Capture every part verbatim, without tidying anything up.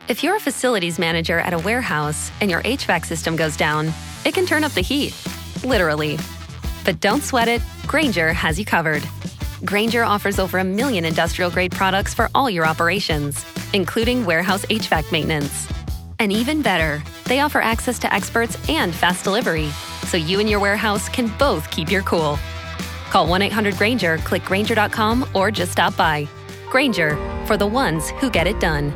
If you're a facilities manager at a warehouse and your H V A C system goes down, it can turn up the heat, literally. But don't sweat it, Grainger has you covered. Grainger offers over a million industrial-grade products for all your operations, including warehouse H V A C maintenance. And even better, they offer access to experts and fast delivery, so you and your warehouse can both keep your cool. Call one eight hundred Grainger, click Grainger dot com, or just stop by. Grainger, for the ones who get it done.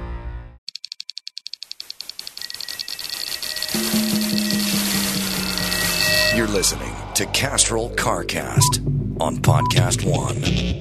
You're listening to Castrol CarCast on Podcast One.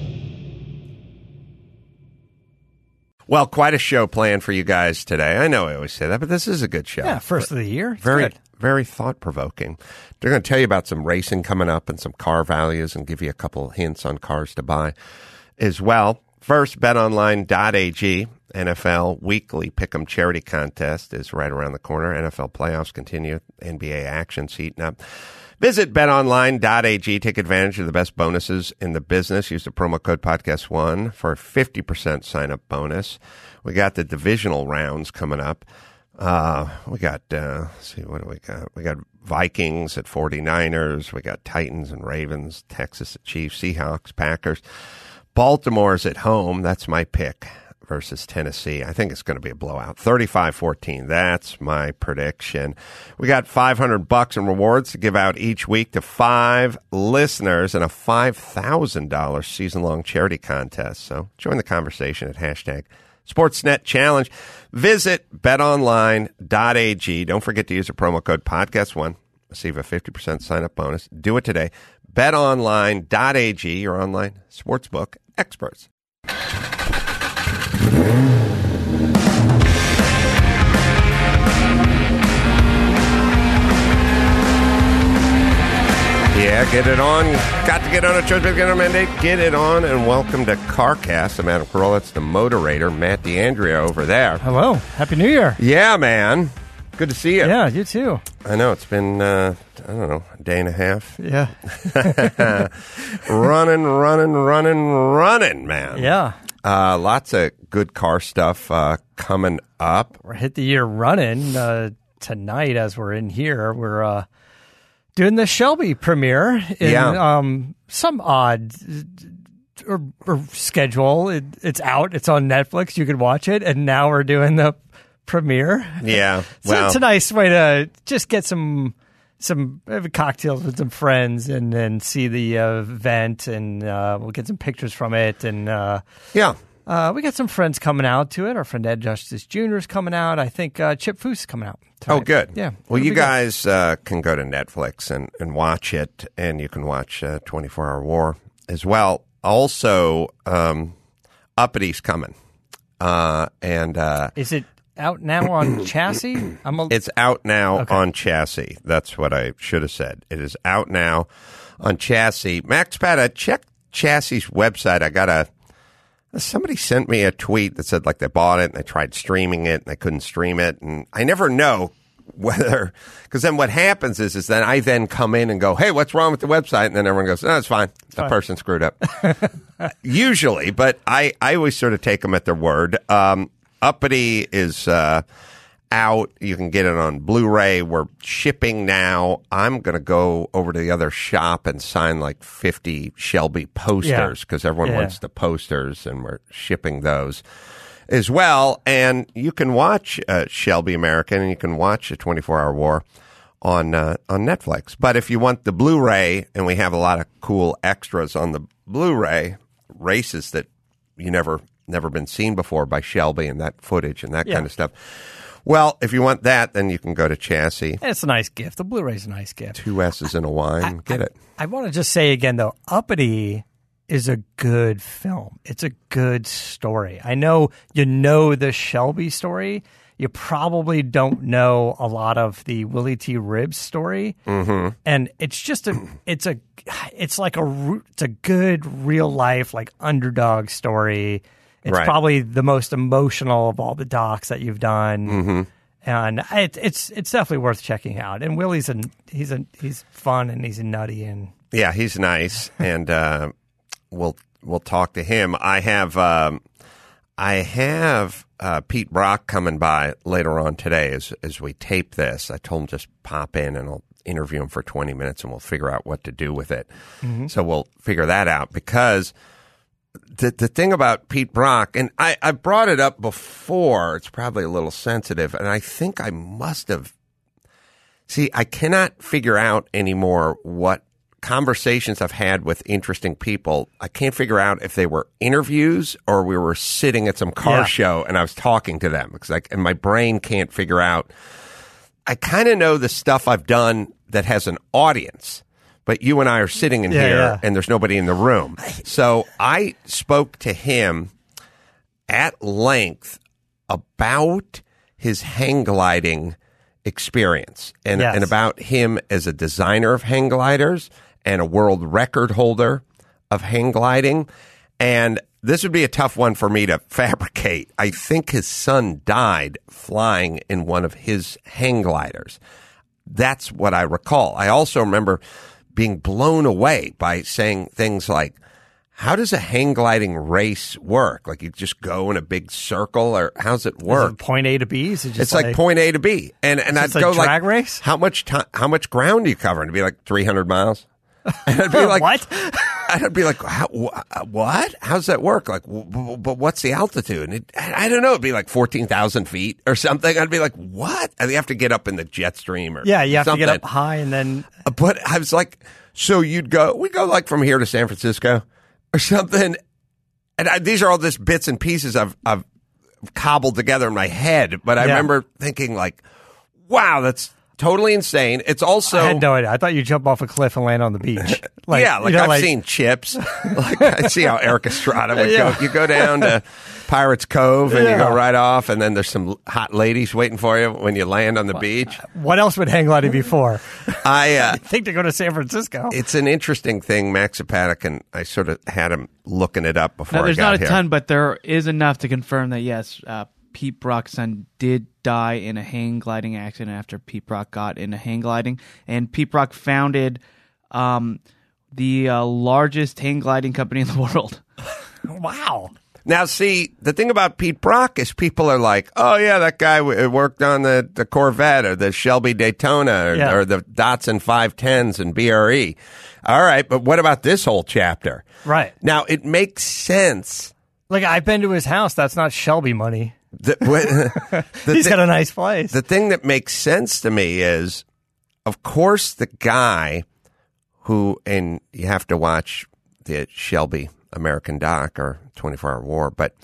Well, quite a show planned for you guys today. I know I always say that, but this is a good show. Yeah, first of the year. It's very, good. very thought-provoking. They're going to tell you about some racing coming up and some car values and give you a couple hints on cars to buy as well. First, bet online dot a g. N F L Weekly Pick'em Charity Contest is right around the corner. N F L playoffs continue. N B A action heating up. Visit bet online dot a g. Take advantage of the best bonuses in the business. Use the promo code podcast one for a fifty percent sign-up bonus. We got the divisional rounds coming up. Uh, we got, uh, let's see, what do we got? We got Vikings at forty-niners. We got Titans and Ravens, Texas at Chiefs, Seahawks, Packers. Baltimore's at home. That's my pick versus Tennessee. I think it's going to be a blowout. thirty-five fourteen. That's my prediction. We got five hundred bucks in rewards to give out each week to five listeners and a five thousand dollars season-long charity contest. So join the conversation at hashtag Sportsnet Challenge. Visit bet online dot a g. Don't forget to use the promo code podcast one. Receive a fifty percent sign-up bonus. Do it today. bet online dot a g, your online sportsbook experts. Yeah, get it on. Got to get on a choice, get on a mandate. Get it on, and welcome to CarCast. I'm Adam Carolla. That's the moderator, Matt D'Andrea over there. Hello. Happy New Year. Yeah, man. Good to see you. Yeah, you too. I know. It's been, uh, I don't know, a day and a half. Yeah. running, running, running, running, man. Yeah. Uh, lots of good car stuff uh, coming up. We're hit the year running uh, tonight as we're in here. We're uh, doing the Shelby premiere in Yeah. um, some odd or, or schedule. It, it's out. It's on Netflix. You can watch it. And now we're doing the premiere. Yeah. So well, it's a nice way to just get some some cocktails with some friends and then see the uh, event, and uh, we'll get some pictures from it. And uh, yeah. Uh, we got some friends coming out to it. Our friend Ed Justice Junior is coming out. I think uh, Chip Foose is coming out tonight. Oh, good. Yeah. Well, It'll you be good. guys uh, can go to Netflix and, and watch it, and you can watch uh, twenty-four hour War as well. Also, um, Uppity's coming. Uh, and uh, Is it out now on Chassis? I'm a, It's out now Okay. on Chassis. That's what I should have said. It is out now on Chassis. Max Pata, check Chassis' website. I got a somebody sent me a tweet that said like they bought it and they tried streaming it and they couldn't stream it, and I never know whether, because then what happens is is then I then come in and go, hey, what's wrong with the website? And then everyone goes, no, it's fine. The fine. person screwed up. Usually, but I, I always sort of take them at their word. Um, Uppity is uh, out. You can get it on Blu-ray. We're shipping now. I'm going to go over to the other shop and sign like fifty Shelby posters because everyone Yeah. wants the posters, and we're shipping those as well. And you can watch uh, Shelby American, and you can watch a twenty-four hour War on uh, on Netflix. But if you want the Blu-ray, and we have a lot of cool extras on the Blu-ray, races that you never never been seen before by Shelby, and that footage and that Yeah. kind of stuff. Well, if you want that, then you can go to Chassis. it's a nice gift. The Blu-ray's a nice gift. Two S's in a wine. Get it. I want to just say again, though, Uppity is a good film. It's a good story. I know you know the Shelby story. You probably don't know a lot of the Willie T. Ribbs story, mm-hmm. and it's just a, it's a, it's like a, it's a good real life like underdog story. It's Right. probably the most emotional of all the docs that you've done, Mm-hmm. and it, it's it's definitely worth checking out. And Willie's a he's a he's fun and he's nutty and Yeah, he's nice, and uh, we'll we'll talk to him. I have um, I have uh, Pete Brock coming by later on today as as we tape this. I told him just pop in and I'll interview him for twenty minutes and we'll figure out what to do with it. Mm-hmm. So we'll figure that out because the the thing about Pete Brock, and I, I brought it up before, it's probably a little sensitive, and I think I must have. See, I cannot figure out anymore what conversations I've had with interesting people. I can't figure out if they were interviews or we were sitting at some car Yeah. show and I was talking to them because I, and my brain can't figure out. I kind of know the stuff I've done that has an audience, but you and I are sitting in Yeah, here yeah. and there's nobody in the room. So I spoke to him at length about his hang gliding experience and, Yes. and about him as a designer of hang gliders and a world record holder of hang gliding. And this would be a tough one for me to fabricate. I think his son died flying in one of his hang gliders. That's what I recall. I also remember being blown away by saying things like, how does a hang gliding race work? Like you just go in a big circle, or how's it Is work? it point A to B? Is it just It's like, point A to B, and and I'd It's a go drag like, race? how much time? How much ground do you cover? And it'd be like three hundred miles. And I'd be like, What? And I'd be like, how, wh- what? How's that work? Like, w- w- but what's the altitude? And it, I don't know. It'd be like fourteen thousand feet or something. I'd be like, what? And you have to get up in the jet stream or Yeah, you have something. to get up high and then But I was like, so you'd go, we go like from here to San Francisco or something. And I, these are all just bits and pieces I've, I've cobbled together in my head. But I Yeah. remember thinking like, wow, that's totally insane. It's also, I had no idea. I thought you'd jump off a cliff and land on the beach. Like, yeah, like you know, I've like- seen Chips. Like I see how Eric Estrada would Yeah. go. You go down to Pirates Cove and you Yeah. go right off, and then there's some hot ladies waiting for you when you land on the beach. What else would hang gliding be for? I uh, I think to go to San Francisco. it's an interesting thing, Max Zapatic, and I sort of had him looking it up before Now, there's I got not a here. ton, but there is enough to confirm that yes, uh, Pete Brock's son did die in a hang gliding accident after Pete Brock got into hang gliding, and Pete Brock founded um, the uh, largest hang gliding company in the world. Wow. Now, see, the thing about Pete Brock is people are like, oh, yeah, that guy w- worked on the, the Corvette or the Shelby Daytona or, Yeah. or the Datsun five tens and B R E. All right, but what about this whole chapter? Right. Now, it makes sense. Like, I've been to his house. That's not Shelby money. The, the, He's thi- got a nice place. the thing that makes sense to me is, of course, the guy who, and you have to watch the Shelby American Doc or twenty-four hour War, but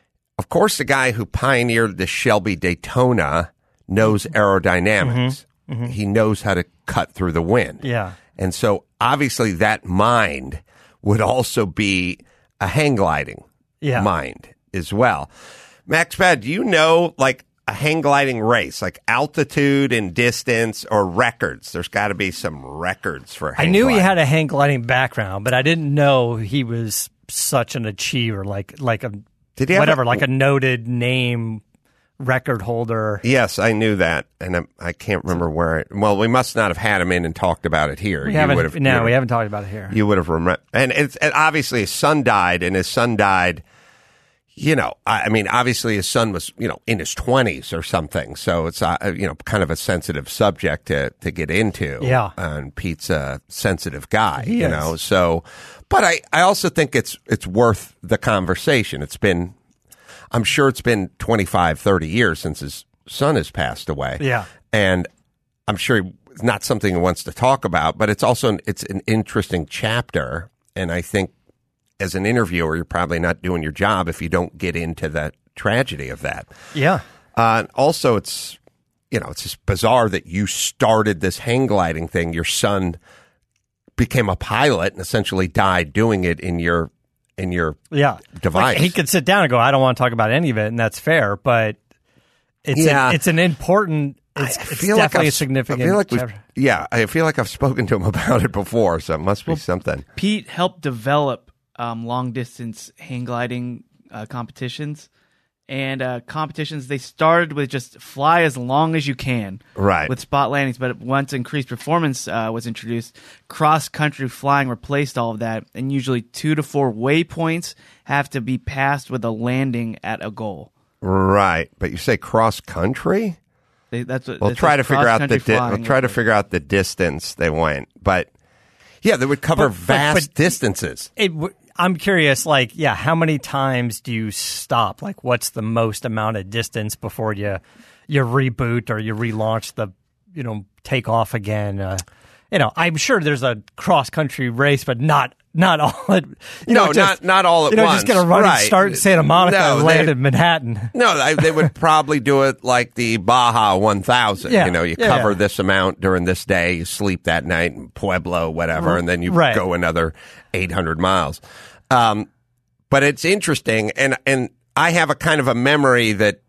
of course, the guy who pioneered the Shelby Daytona knows aerodynamics. He knows how to cut through the wind. Yeah. And so obviously that mind would also be a hang gliding Yeah. mind as well. Max Pad, do you know like a hang gliding race, like altitude and distance or records? There's got to be some records for hang I knew gliding. he had a hang gliding background, but I didn't know he was such an achiever, like like a Did he have whatever, a- like a noted name record holder. Yes, I knew that, and I, I can't remember where. It, well, we must not have had him in and talked about it here. We You haven't. would have- no, you we would- haven't talked about it here. You would have remembered, and it's and obviously his son died, and his son died. You know, I, I mean, obviously his son was, you know, in his twenties or something, so it's uh, you know kind of a sensitive subject to to get into. Yeah. and Pete's a sensitive guy, He you is. know. So, but I I also think it's it's worth the conversation. It's been, I'm sure it's been twenty-five, thirty years since his son has passed away. Yeah. And I'm sure it's not something he wants to talk about, but it's also an, it's an interesting chapter. And I think as an interviewer, you're probably not doing your job if you don't get into the tragedy of that. Yeah. Uh, and also, it's, you know, it's just bizarre that you started this hang gliding thing. Your son became a pilot and essentially died doing it in your in your Yeah. device. Like, he could sit down and go, I don't want to talk about any of it, and that's fair, but it's Yeah. a, it's an important it's, I it's feel like definitely I've- a significant I feel like we've- chapter. yeah, I feel like I've spoken to him about it before, so it must be something. Pete helped develop um, long distance hang gliding uh, competitions. And uh, competitions, they started with just fly as long as you can. Right. With spot landings. But once increased performance uh, was introduced, cross country flying replaced all of that. And usually two to four waypoints have to be passed with a landing at a goal. Right, but you say cross country. They, that's what, We'll it try to says figure out the cross-country di- flying we'll try to with- figure out the distance they went, but yeah, they would cover But- but- vast but- distances. It, w- I'm curious, like, yeah, how many times do you stop? Like, what's the most amount of distance before you you reboot or you relaunch the, you know, take off again? Uh, you know, I'm sure there's a cross country race, but not not all at you No, know, just, not- not all at you know, once. just gonna run Right. and start in Santa Monica No, and land they- in Manhattan. No, I, they would probably do it like the Baja one thousand. Yeah, You know, you yeah, cover yeah. this amount during this day, you sleep that night in Pueblo, whatever, and then you Right. go another eight hundred miles. Um, but it's interesting, and and I have a kind of a memory that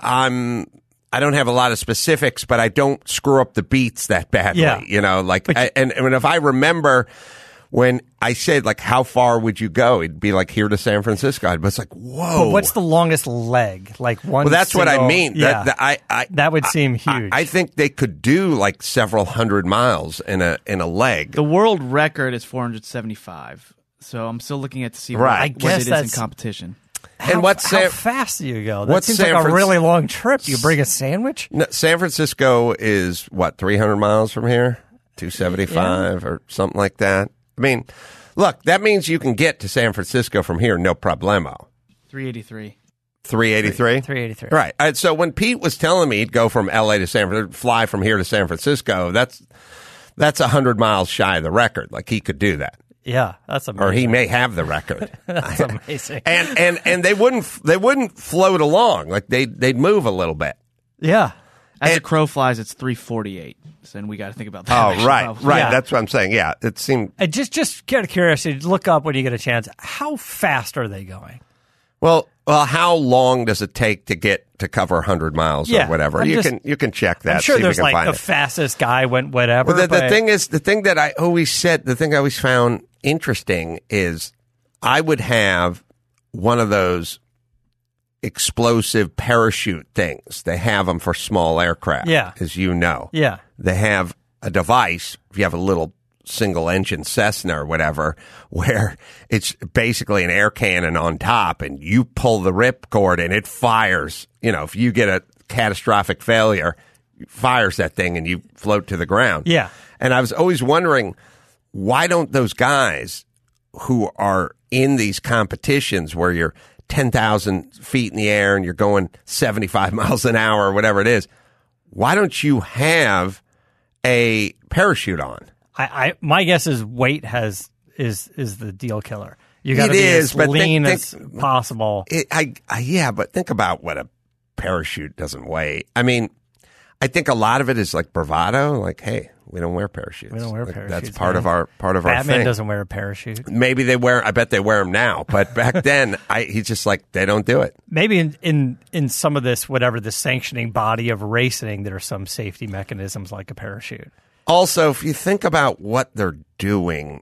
I'm. I don't have a lot of specifics, but I don't screw up the beats that badly. Yeah. You know, like, But I, and, and if I remember when I said, like, how far would you go? It'd be like here to San Francisco. But it's like, whoa. But what's the longest leg? Like one. Well, that's what I single- mean. Yeah, That, that, I, I, that would I- seem I- huge. I, think they could do like several hundred miles in a in a leg. The world record is four hundred seventy-five. So I'm still looking at to see Right. what, I what guess it is in that's- competition. How, and what's how San- fast do you go? That what's seems San like a Francis- really long trip. You bring a sandwich? No, San Francisco is what three hundred miles from here, two seventy five or something like that. I mean, look, that means you can get to San Francisco from here, no problemo. three eighty-three. Three eighty three. three eighty-three. Right. Uh, so when Pete was telling me he'd go from L A to San Francisco, fly from here to San Francisco, that's that's a hundred miles shy of the record. Like he could do that, Yeah, that's amazing. or he may have the record. That's amazing. and and and they wouldn't they wouldn't float along. Like they they'd move a little bit. yeah. As And- a crow flies, it's three forty-eight. So then we got to think about that. Oh, actually, right, probably. right. Yeah. That's what I'm saying. Yeah, it seemed And just just out of curiosity, look up when you get a chance. How fast are they going? well. Well, how long does it take to get to cover one hundred miles Yeah, or whatever? I'm you just- can you can check that. I'm sure see there's if we can like find the it. fastest guy went whatever. Well, the, the but- thing is, the thing that I always said, the thing I always found interesting is I would have one of those explosive parachute things. They have them for small aircraft, Yeah. as you know. Yeah. They have a device, if you have a little single engine Cessna or whatever, where it's basically an air cannon on top and you pull the ripcord and it fires. You know, if you get a catastrophic failure, it fires that thing and you float to the ground. Yeah. And I was always wondering, why don't those guys who are in these competitions where you're ten thousand feet in the air and you're going seventy-five miles an hour or whatever it is, why don't you have a parachute on? I, I my guess is weight has is is the deal killer. You got to It be is, as but think- lean think- as possible. It, I, I, yeah, but think about what a parachute doesn't weigh. I mean, I think a lot of it is like bravado. Like, hey, we don't wear parachutes. We don't wear Like, parachutes. That's part man. of our part of our Batman thing. doesn't wear a parachute. Maybe they wear. I bet they wear them now. But back then, I he's just like they don't do it. Maybe in, in in some of this, whatever the sanctioning body of racing, there are some safety mechanisms like a parachute. Also, if you think about what they're doing,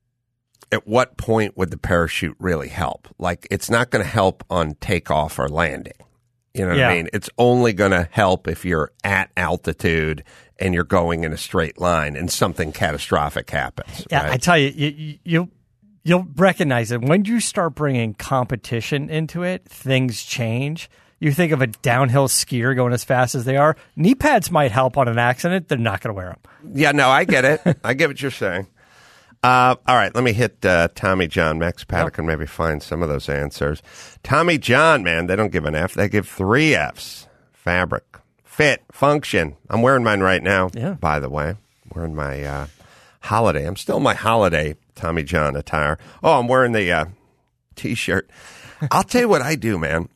at what point would the parachute really help? Like, it's not going to help on takeoff or landing. You know what Yeah. I mean? It's only going to help if you're at altitude and you're going in a straight line and something catastrophic happens. Yeah, right? I tell you, you, you you'll you'll recognize it when you start bringing competition into it. Things change. You think of a downhill skier going as fast as they are. Knee pads might help on an accident. They're not going to wear them. Yeah, no, I get it. I get what you're saying. Uh, all right, let me hit uh, Tommy John. Max Paddock can maybe find some of those answers. Tommy John, man, they don't give an F. They give three Fs. Fabric, fit, function. I'm wearing mine right now, Yeah. by the way. Wearing my uh, holiday. I'm still in my holiday Tommy John attire. Oh, I'm wearing the uh, T-shirt. I'll tell you what I do, man.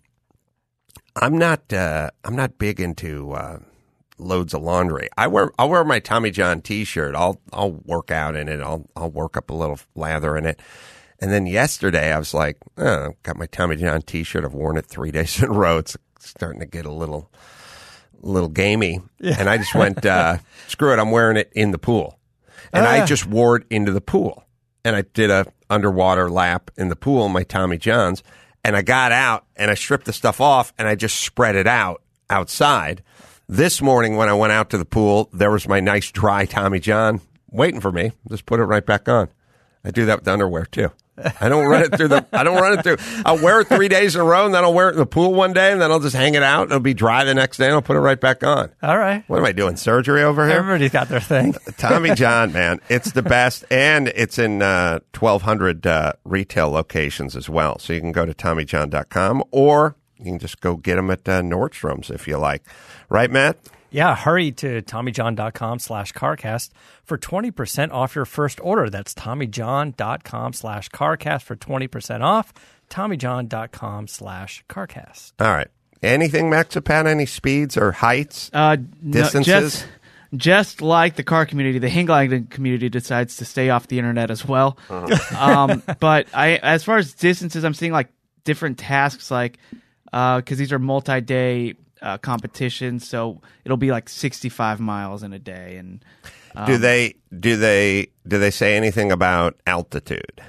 I'm not. Uh, I'm not big into uh, loads of laundry. I wear. I'll wear my Tommy John T-shirt. I'll. I'll work out in it. I'll. I'll work up a little lather in it. And then yesterday, I was like, oh, got my Tommy John T-shirt. I've worn it three days in a row. It's starting to get a little, little gamey. And I just went, uh, screw it. I'm wearing it in the pool. And Oh, I yeah. just wore it into the pool. And I did a underwater lap in the pool in my Tommy Johns. And I got out and I stripped the stuff off and I just spread it out outside. This morning when I went out to the pool, there was my nice dry Tommy John waiting for me. Just put it right back on. I do that with underwear too. I don't run it through the. I don't run it through. I'll wear it three days in a row, and then I'll wear it in the pool one day, and then I'll just hang it out. And it'll be dry the next day, and I'll put it right back on. All right. What am I doing? Surgery over here? Everybody's got their thing. Tommy John, man, it's the best, and it's in uh, twelve hundred uh, retail locations as well. So you can go to Tommy John dot com, or you can just go get them at uh, Nordstrom's if you like. Right, Matt? Yeah, hurry to TommyJohn.com slash CarCast for twenty percent off your first order. That's TommyJohn.com slash CarCast for twenty percent off. TommyJohn.com slash CarCast. All right. Anything, Maxapat? Any speeds or heights? Uh, distances? No, just, just like the car community, the hang gliding community decides to stay off the internet as well. Uh-huh. um, but I, as far as distances, I'm seeing like different tasks, like because uh, these are multi-day Uh, competition, so it'll be like sixty-five miles in a day. And um, do they do they do they say anything about altitude?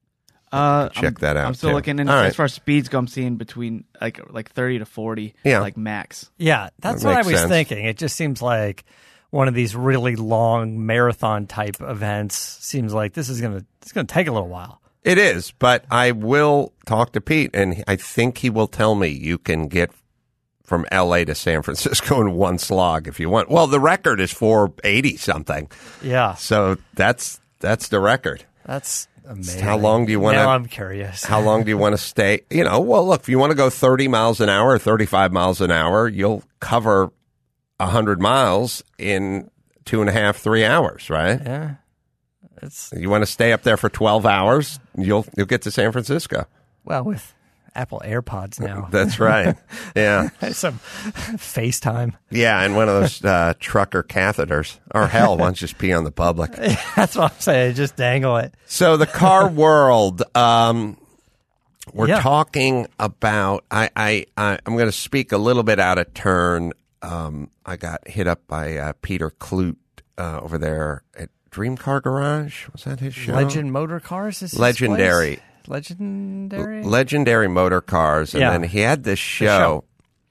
Uh, Check I'm, that out. I'm still too. looking, and All as right. far as speeds go, I'm seeing between like like thirty to forty, Yeah. like max. Yeah, that's That what I makes was sense. thinking. It just seems like one of these really long marathon type events. Seems like this is gonna it's gonna take a little while. It is, but I will talk to Pete, and I think he will tell me you can get from L A to San Francisco in one slog if you want. Well, the record is four eighty something, Yeah, so that's that's the record. that's amazing. How long do you want to? Now I'm curious. How long do you want to stay? You know, well, look, if you want to go thirty miles an hour or thirty-five miles an hour, you'll cover one hundred miles in two and a half, three hours, right? Yeah, it's You want to stay up there for twelve hours, you'll you'll get to San Francisco. well with Apple AirPods now. That's right. Yeah. Some FaceTime. Yeah, and one of those uh, trucker catheters. Or hell, why don't you just pee on the public? That's what I'm saying. Just dangle it. So the car world, um, we're Yeah. talking about, I, I, I, I'm going to speak a little bit out of turn. Um, I got hit up by uh, Peter Kloot uh, over there at Dream Car Garage. Was that his show? Legend Motor Cars is his Legendary. place? Legendary. Legendary Motor Cars. And Yeah. then he had this show.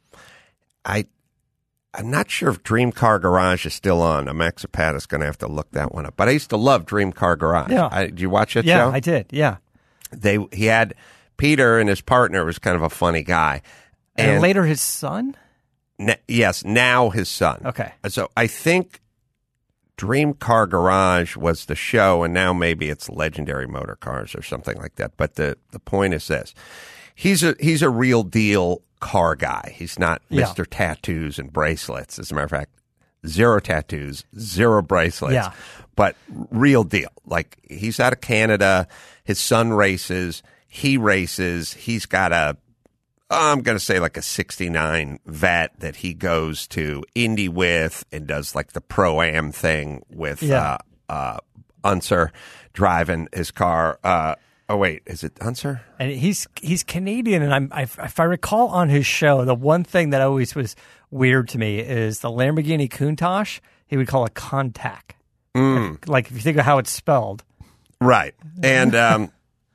I, I'm not sure if Dream Car Garage is still on. Maxapat is going to have to look that one up. But I used to love Dream Car Garage. Yeah. I, did you watch that Yeah, show? I did. Yeah. They He had Peter, and his partner was kind of a funny guy. And, later his son? N- yes, now his son. Okay. So I think Dream Car Garage was the show, and now maybe it's Legendary Motor Cars or something like that. But the, the point is this. He's a he's a real deal car guy. He's not Yeah. Mister Tattoos and Bracelets. As a matter of fact, zero tattoos, zero bracelets. Yeah. But real deal. Like, he's out of Canada. His son races. He races. He's got a I'm going to say like a sixty-nine vet that he goes to Indy with and does like the Pro-Am thing with Yeah. uh, uh, Unser driving his car. Uh, oh, wait, is it Unser? And he's he's Canadian, and I'm I, if I recall on his show, the one thing that always was weird to me is the Lamborghini Countach. He would call a Contact, Mm. like if you think of how it's spelled. Right. And um,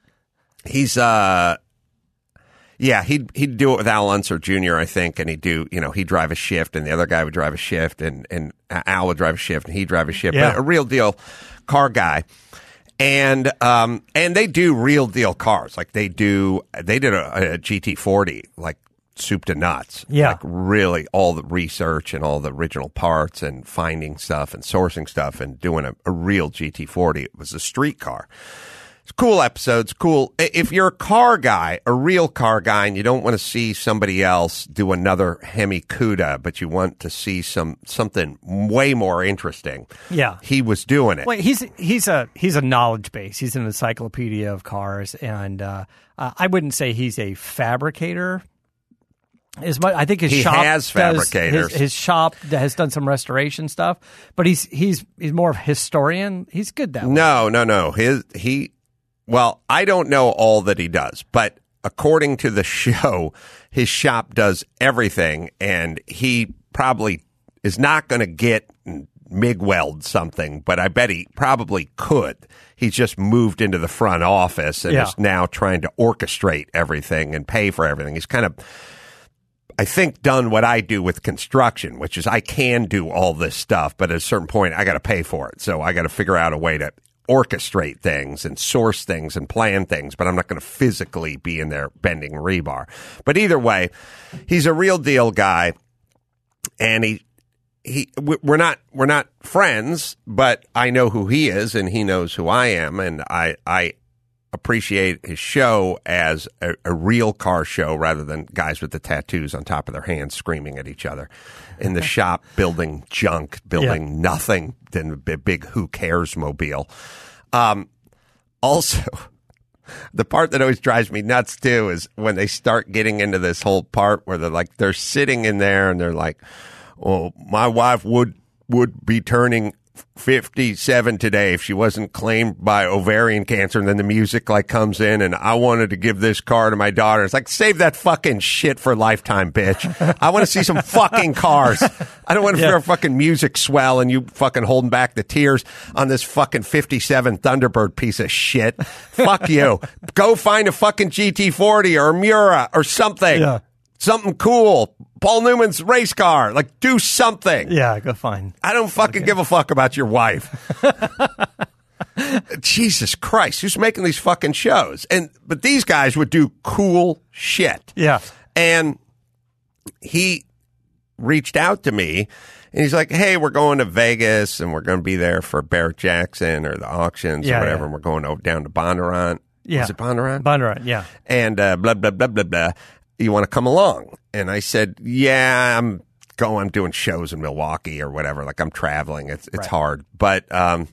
he's, uh, yeah, he'd, he'd do it with Al Unser Junior, I think, and he'd do, you know, he'd drive a shift, and the other guy would drive a shift, and, and Al would drive a shift, and he'd drive a shift. Yeah. But a real deal car guy. And um, and they do real deal cars. Like, they do, they did a, a G T forty, like, soup to nuts. Yeah. Like, really all the research and all the original parts and finding stuff and sourcing stuff and doing a, a real G T forty. It was a street car. It's cool episodes, cool. I- If you're a car guy, a real car guy, and you don't want to see somebody else do another Hemi Cuda, but you want to see some something way more interesting, Yeah. he was doing it. Wait, he's he's a he's a knowledge base. He's an encyclopedia of cars, and uh, uh, I wouldn't say he's a fabricator. As much, I think his He shop has does- fabricators. His, his shop has done some restoration stuff, but he's he's he's more of a historian. He's good that way. No, no, no. His he. Well, I don't know all that he does, but according to the show, his shop does everything, and he probably is not going to get MIG weld something, but I bet he probably could. He's just moved into the front office and Yeah. is now trying to orchestrate everything and pay for everything. He's kind of, I think, done what I do with construction, which is I can do all this stuff, but at a certain point, I got to pay for it. So I got to figure out a way to orchestrate things and source things and plan things, but I'm not going to physically be in there bending rebar. But either way, he's a real deal guy, and he he we're not we're not friends, but I know who he is and he knows who I am, and I I appreciate his show as a, a real car show rather than guys with the tattoos on top of their hands screaming at each other in the shop, building junk, building yeah. nothing than a big who cares mobile. Um, also, the part that always drives me nuts too is when they start getting into this whole part where they're like, they're sitting in there and they're like, well, my wife would would be turning fifty-seven today if she wasn't claimed by ovarian cancer, and then the music like comes in and I wanted to give this car to my daughter. It's like, save that fucking shit for Lifetime, bitch. I want to see some fucking cars. I don't want to yeah. hear fucking music swell and you fucking holding back the tears on this fucking fifty-seven Thunderbird piece of shit. Fuck you. Go find a fucking G T forty or a Miura or something. Yeah. Something cool. Paul Newman's race car. Like, do something. Yeah, go find. I don't fucking okay. give a fuck about your wife. Jesus Christ. Who's making these fucking shows? And But these guys would do cool shit. Yeah. And he reached out to me, and he's like, hey, we're going to Vegas, and we're going to be there for Barrett Jackson or the auctions yeah, or whatever, yeah. and we're going over, down to Bondurant. Yeah. Was it Bondurant? Bondurant, yeah. And uh, blah, blah, blah, blah, blah. You want to come along? And I said, yeah, I'm going, I'm doing shows in Milwaukee or whatever. Like, I'm traveling. It's it's right. hard. But um,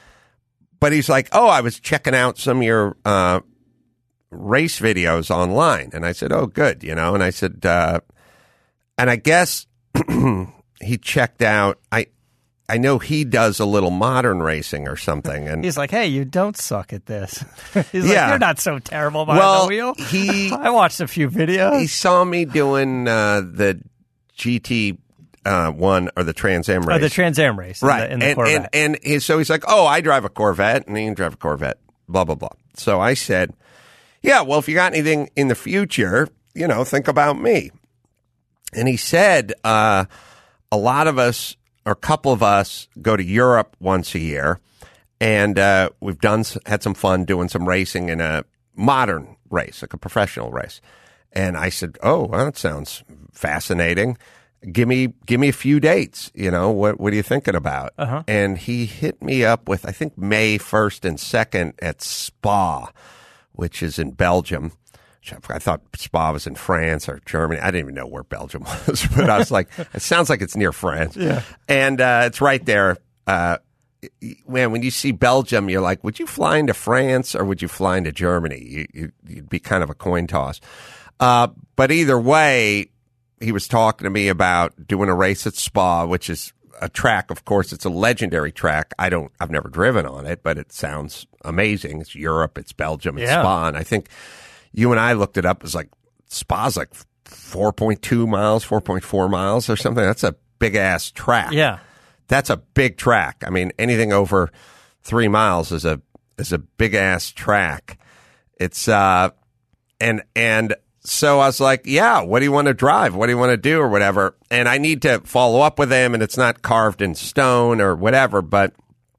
but he's like, oh, I was checking out some of your uh, race videos online. And I said, oh, good, you know. And I said, uh, and I guess he checked out, I I know he does a little modern racing or something. And he's like, hey, you don't suck at this. He's yeah. like, you're not so terrible behind well, the wheel. He, I watched a few videos. He saw me doing uh, the G T uh, one or the Trans Am race. Oh, the Trans Am race. Right. In the, in the and, Corvette. And, and he, so he's like, oh, I drive a Corvette, and he can drive a Corvette, blah, blah, blah. So I said, yeah, well, if you got anything in the future, you know, think about me. And he said, uh, a lot of us, or a couple of us, go to Europe once a year, and uh, we've done had some fun doing some racing in a modern race, like a professional race. And I said, "Oh, well, that sounds fascinating. Give me give me a few dates. You know, what what are you thinking about?" Uh-huh. And he hit me up with, I think, May first and second at Spa, which is in Belgium. I thought Spa was in France or Germany. I didn't even know where Belgium was, but I was like, it sounds like it's near France. Yeah. And uh, it's right there. Uh, man, when you see Belgium, you're like, would you fly into France or would you fly into Germany? You, you, you'd be kind of a coin toss. Uh, but either way, he was talking to me about doing a race at Spa, which is a track. Of course, it's a legendary track. I don't, I've never driven on it, but it sounds amazing. It's Europe, it's Belgium, it's yeah. Spa. And I think you and I looked it up. It was like, Spa's like four point two miles, four point four miles or something. That's a big ass track. Yeah. That's a big track. I mean, anything over three miles is a, is a big ass track. It's, uh, and, and so I was like, yeah, what do you want to drive? What do you want to do or whatever? And I need to follow up with him, and it's not carved in stone or whatever, but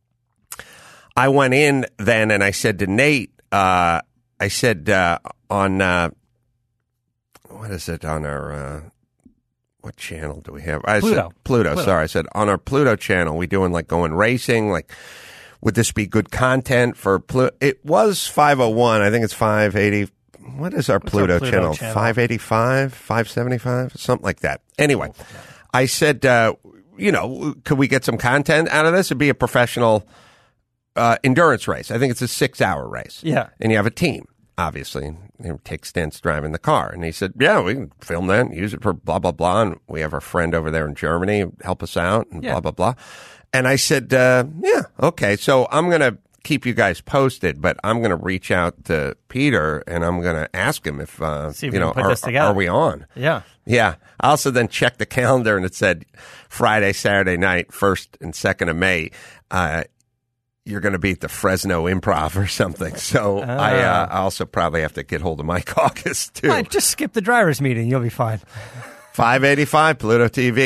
I went in then and I said to Nate, uh, I said, uh, on, uh, what is it on our, uh, what channel do we have? I Pluto. Said, Pluto. Pluto. Sorry. I said on our Pluto channel, we doing like going racing. Like, would this be good content for Pluto? It was five oh one. I think it's five eighty. What is our Pluto, our Pluto channel? channel? five eighty-five, five seventy-five, something like that. Anyway, I said, uh, you know, could we get some content out of this? It'd be a professional uh, endurance race. I think it's a six hour race. Yeah. And you have a team. Obviously, and take stints driving the car. And he said, yeah, we can film that and use it for blah, blah, blah. And we have our friend over there in Germany help us out and yeah. blah, blah, blah. And I said, uh, yeah, okay. So I'm going to keep you guys posted, but I'm going to reach out to Peter and I'm going to ask him if, uh, See if you we know, can put are, this together. are we on? Yeah. Yeah. I also then checked the calendar and it said Friday, Saturday night, first and second of May. Uh, you're going to be at the Fresno Improv or something. So uh, I, uh, I also probably have to get hold of Mike Caucus, too. Right, just skip the driver's meeting. You'll be fine. five eighty-five Pluto T V.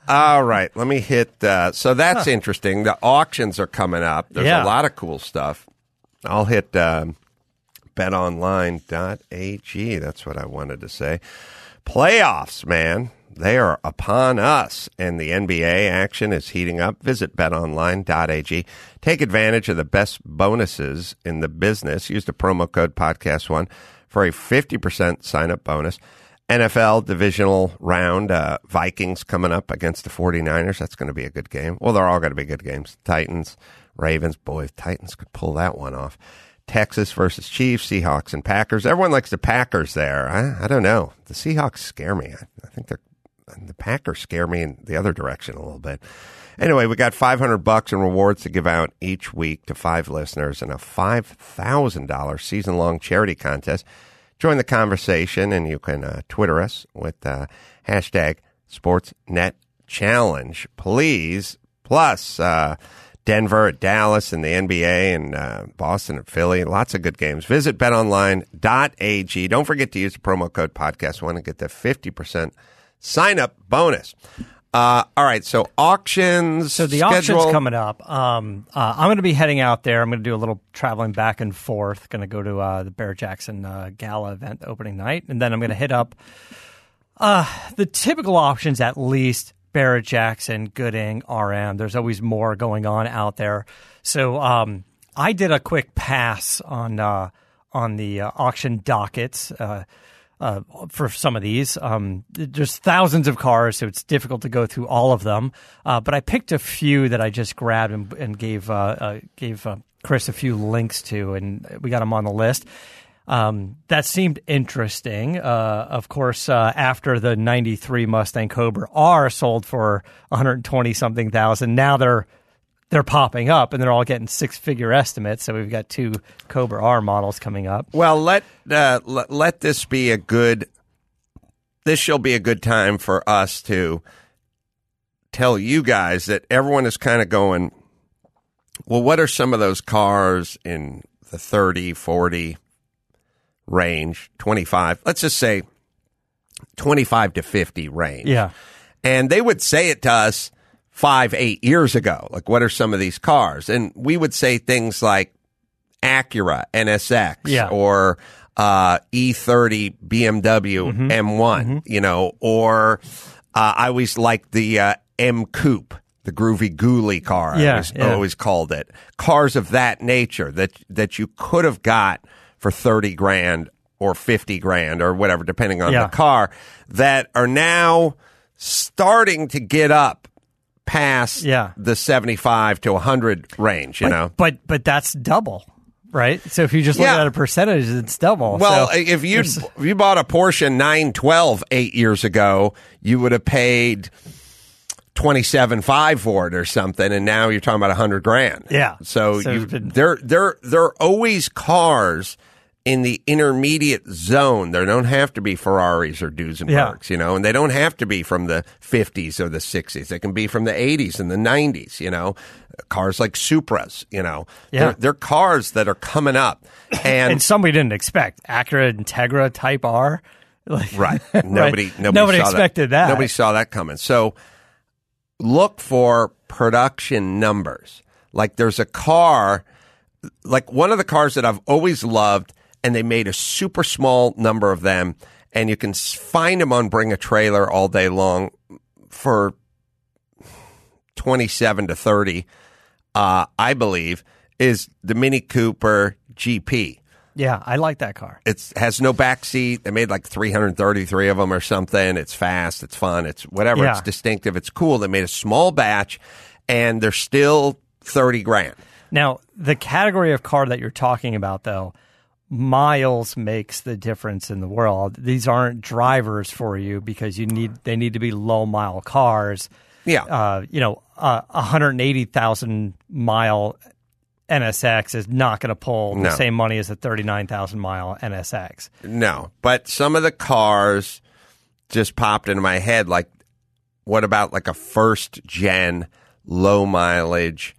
All right, let me hit. Uh, so that's huh. interesting. The auctions are coming up. There's yeah. a lot of cool stuff. I'll hit um, bet online dot a g. That's what I wanted to say. Playoffs, man. They are upon us, and the N B A action is heating up. Visit bet online dot a g. Take advantage of the best bonuses in the business. Use the promo code podcast one for a fifty percent sign-up bonus. N F L divisional round, uh, Vikings coming up against the 49ers. That's going to be a good game. Well, they're all going to be good games. Titans, Ravens. Boy, if Titans could pull that one off. Texas versus Chiefs, Seahawks, and Packers. Everyone likes the Packers there. I, I don't know. The Seahawks scare me. I, I think they're the Packers scare me in the other direction a little bit. Anyway, we got five hundred bucks in rewards to give out each week to five listeners and a five thousand dollars season-long charity contest. Join the conversation, and you can uh, Twitter us with uh, hashtag SportsNetChallenge, please. Plus, uh, Denver at Dallas and the N B A and uh, Boston and Philly. Lots of good games. Visit bet online dot a g. Don't forget to use the promo code podcast one and get the fifty percent sign-up bonus. Uh, all right, so auctions. So the schedule. auction's coming up. Um, uh, I'm going to be heading out there. I'm going to do a little traveling back and forth. Going to go to uh, the Barrett-Jackson uh, Gala event opening night, and then I'm going to hit up uh, the typical auctions, at least Barrett-Jackson, Gooding, R M. There's always more going on out there. So um, I did a quick pass on uh, on the uh, auction dockets. Uh, Uh, for some of these. Um, there's thousands of cars, so it's difficult to go through all of them. Uh, but I picked a few that I just grabbed and, and gave uh, uh, gave uh, Chris a few links to, and we got them on the list. Um, that seemed interesting. Uh, of course, uh, after the ninety-three Mustang Cobra R sold for one hundred twenty something thousand, now they're They're popping up, and they're all getting six-figure estimates. So we've got two Cobra R models coming up. Well, let uh, let, let this be a good. This shall be a good time for us to tell you guys that everyone is kind of going, well, what are some of those cars in the thirty, forty range, twenty-five? Let's just say twenty-five to fifty range. Yeah, and they would say it to us five, eight years ago. Like, what are some of these cars? And we would say things like Acura N S X yeah. or uh, E thirty B M W mm-hmm. M one, mm-hmm. you know, or uh, I always liked the uh, M Coupe, the Groovy Ghoulie car. Yeah, I always, yeah. always called it. Cars of that nature that, that you could have got for thirty grand or fifty grand or whatever, depending on yeah. the car, that are now starting to get up past yeah. the seventy-five to one hundred range, you but, know. But but that's double, right? So if you just look Yeah. at a percentage, it's double. Well, so if you if you bought a Porsche nine twelve eight years ago, you would have paid twenty-seven five for it or something, and now you're talking about one hundred grand. Yeah. So, So you, it's been- they're they're they're always cars in the intermediate zone. There don't have to be Ferraris or Duesenbergs, Yeah. you know, and they don't have to be from the fifties or the sixties. They can be from the eighties and the nineties, you know. Cars like Supras, you know. Yeah. They're, they're cars that are coming up. And, and some we didn't expect. Acura Integra Type R. Like, right. Nobody, right. nobody, Nobody saw expected that. Nobody saw that coming. So look for production numbers. Like there's a car, like one of the cars that I've always loved, and they made a super small number of them, and you can s- find them on Bring a Trailer all day long for twenty-seven to thirty, uh, I believe, is the Mini Cooper G P. Yeah, I like that car. It has no back seat. They made like three hundred thirty-three of them or something. It's fast. It's fun. It's whatever. Yeah. It's distinctive. It's cool. They made a small batch, and they're still thirty grand. Now, the category of car that you're talking about, though, miles makes the difference in the world. These aren't drivers for you because you need they need to be low mile cars. Yeah. Uh, you know, uh, one hundred eighty thousand mile N S X is not going to pull the No. same money as a thirty-nine thousand mile N S X. No, but some of the cars just popped into my head. Like, what about like a first gen low mileage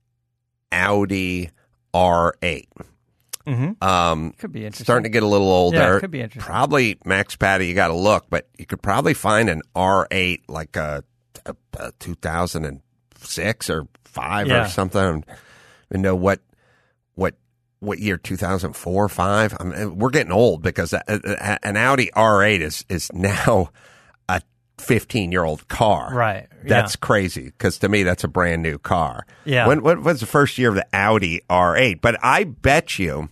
Audi R eight? Mm-hmm. Um, Could be interesting. starting to get a little older. Yeah, it could be interesting. Probably Max Patty, you got to look, but you could probably find an R eight, like a a, a two thousand six or five Yeah. or something. I don't even know what what what year, two thousand four or five. I mean, we're getting old because a, a, an Audi R eight is is now a fifteen year old car. Right. That's yeah. crazy because to me that's a brand new car. Yeah. When what was the first year of the Audi R eight? But I bet you.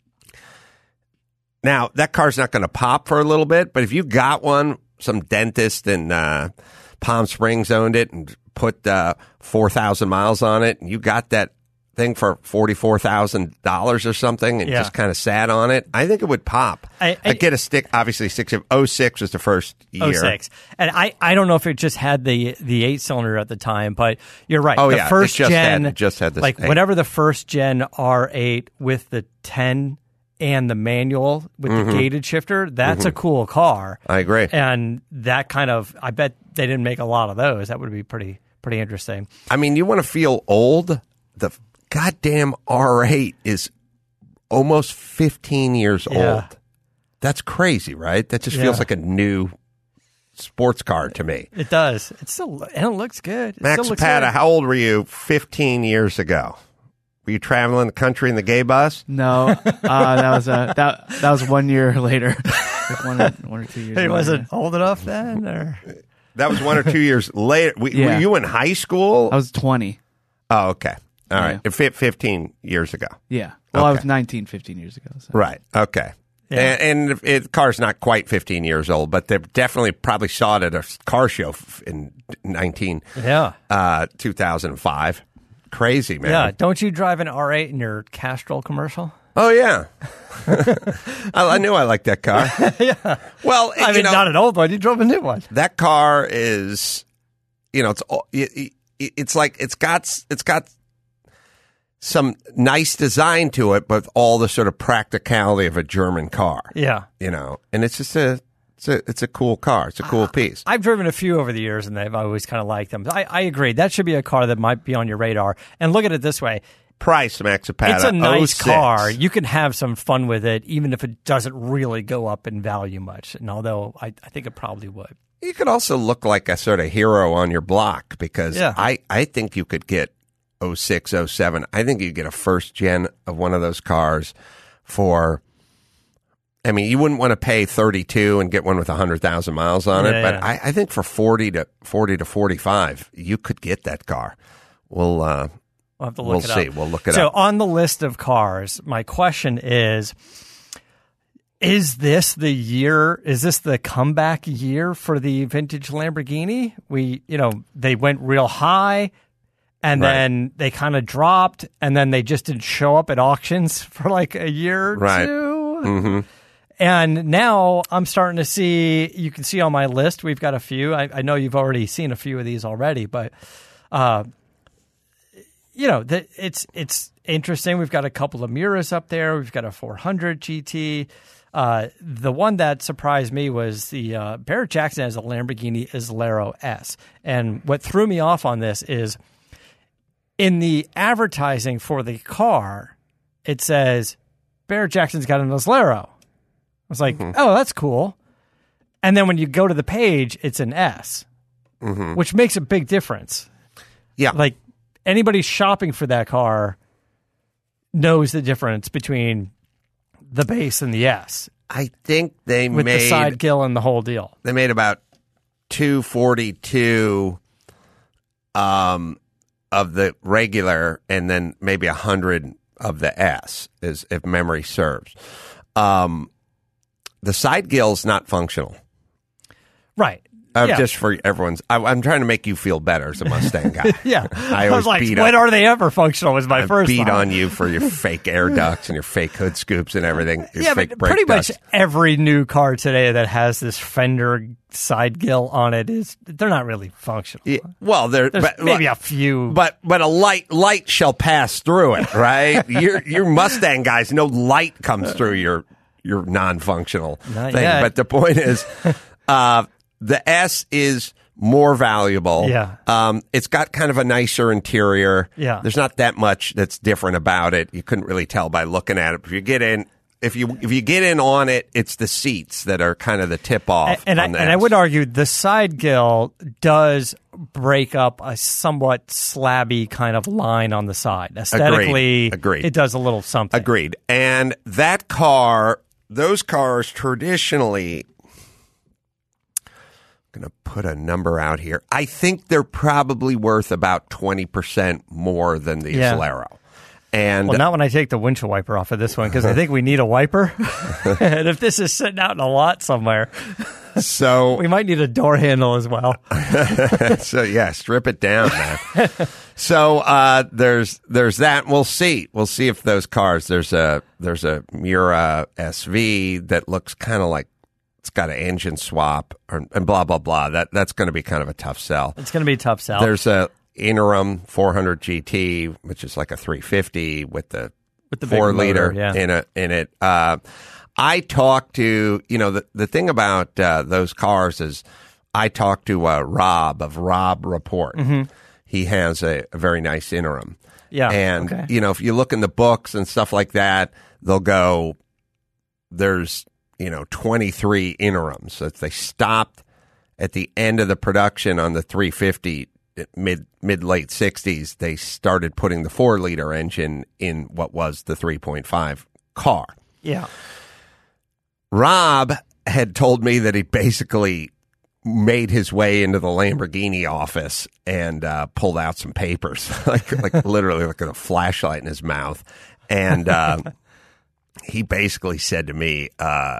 Now that car's not going to pop for a little bit, but if you got one, some dentist in uh, Palm Springs owned it and put uh, four thousand miles on it, and you got that thing for forty-four thousand dollars or something and Yeah. just kind of sat on it, I think it would pop. I- I- I'd get a stick, obviously, six of oh six was the first year. oh six. And I, I don't know if it just had the the eight cylinder at the time, but you're right. Oh, the yeah, it first just gen, had- just had this like eight. whatever the first gen R eight with the ten and the manual with Mm-hmm. the gated shifter, that's a cool car. I agree. And that kind of, I bet they didn't make a lot of those. That would be pretty pretty interesting. I mean, you want to feel old? The goddamn R eight is almost fifteen years Yeah. old. That's crazy, right? That just Yeah. feels like a new sports car to me. It does. It still and it looks good. It Max still looks Zapata, good. how old were you fifteen years ago? Were you traveling the country in the gay bus? No, uh, that was uh, that that was one year later, like one, or, one or two years. He later. wasn't old enough then, or That was one or two years later. We, Yeah. Were you in high school? I was twenty. Oh, okay. All right. Yeah. Fif- fifteen years ago. Yeah. Well, I Okay. was nineteen, fifteen years ago. So. Right. Okay. Yeah. And, and it, the car's not quite fifteen years old, but they definitely probably saw it at a car show f- in nineteen, yeah. uh, two thousand five. Crazy, man. Yeah, don't you drive an R eight in your Castrol commercial? Oh, yeah. I, I knew I liked that car. yeah. Well, I you mean, know, not an old one. You drove a new one. that car is, you know, it's all- it, it, it's like it's got it's got some nice design to it, but all the sort of practicality of a German car. Yeah. You know, and it's just a it's a it's a cool car. It's a cool piece. I've driven a few over the years, and they've always kind of liked them. I, I agree. That should be a car that might be on your radar. And look at it this way. Price, Max Zapata. It's a nice oh six. car. You can have some fun with it, even if it doesn't really go up in value much. And although I, I think it probably would. You could also look like a sort of hero on your block because Yeah. I, I think you could get oh six, oh seven. I think you get a first gen of one of those cars for, I mean, you wouldn't want to pay thirty-two and get one with one hundred thousand miles on it, Yeah, but yeah. I, I think for forty to forty-five, you could get that car. We'll, uh, We'll have to look we'll it see. up. We'll look it so up. on the list of cars, my question is, is this the year, is this the comeback year for the vintage Lamborghini? We, you know, they went real high and Right. then they kind of dropped and then they just didn't show up at auctions for like a year or Right. two. Mm-hmm. And now I'm starting to see, you can see on my list, we've got a few. I, I know you've already seen a few of these already, but, uh, you know, the, it's it's interesting. We've got a couple of Miras up there. We've got a four hundred G T. Uh, the one that surprised me was the uh, Barrett Jackson has a Lamborghini Islero S. And what threw me off on this is in the advertising for the car, it says Barrett Jackson's got an Islero. I was like, oh, that's cool. And then when you go to the page, it's an S, Mm-hmm. which makes a big difference. Yeah. Like anybody shopping for that car knows the difference between the base and the S I think they with made the side gill and the whole deal. they made about two forty-two um, of the regular and then maybe one hundred of the S, is if memory serves. Um, the side gill's not functional. Right. Uh, yeah. Just for everyone's, I, I'm trying to make you feel better as a Mustang guy. yeah. I I, always was like, beat when up- are they ever functional was my I first beat thought. on you for your fake air ducts and your fake hood scoops and everything. Your Yeah, fake but brake pretty ducts. much every new car today that has this fender side gill on it is they're not really functional. Yeah, well, there There's but, maybe a few. But but a light light shall pass through it, right? your your Mustang guys, no light comes through your your non-functional Not thing. yet. But the point is, uh, the S is more valuable. Yeah. Um, it's got kind of a nicer interior. Yeah. There's not that much that's different about it. You couldn't really tell by looking at it. But if you get in, if you if you get in on it, it's the seats that are kind of the tip off. And, and, on I, the and I would argue the side gill does break up a somewhat slabby kind of line on the side. Aesthetically, Agreed. Agreed. it does a little something. Agreed. And that car, those cars traditionally, I'm going to put a number out here. I think they're probably worth about twenty percent more than the Yeah. Islero. And Well, not when I take the windshield wiper off of this one, because I think we need a wiper. And if this is sitting out in a lot somewhere, so we might need a door handle as well. so yeah, strip it down, man. so uh, there's there's that. We'll see. We'll see if those cars. There's a there's a Mura S V that looks kind of like it's got an engine swap or, and blah blah blah. That that's going to be kind of a tough sell. It's going to be a tough sell. There's a Interim four hundred G T, which is like a three fifty with the With the big four liter motor, yeah. in it. In it, uh, I talked to you know the the thing about uh, those cars is I talked to uh, Rob of Rob Report. Mm-hmm. He has a, a very nice Interim. Yeah, and okay. you know if you look in the books and stuff like that, they'll go there's you know twenty-three Interims. So if they stopped at the end of the production on the three fifty. Mid mid late sixties, they started putting the four liter engine in what was the three point five car. Yeah. Rob had told me that he basically made his way into the Lamborghini office and uh, pulled out some papers, like like literally like a flashlight in his mouth, and uh, he basically said to me, uh,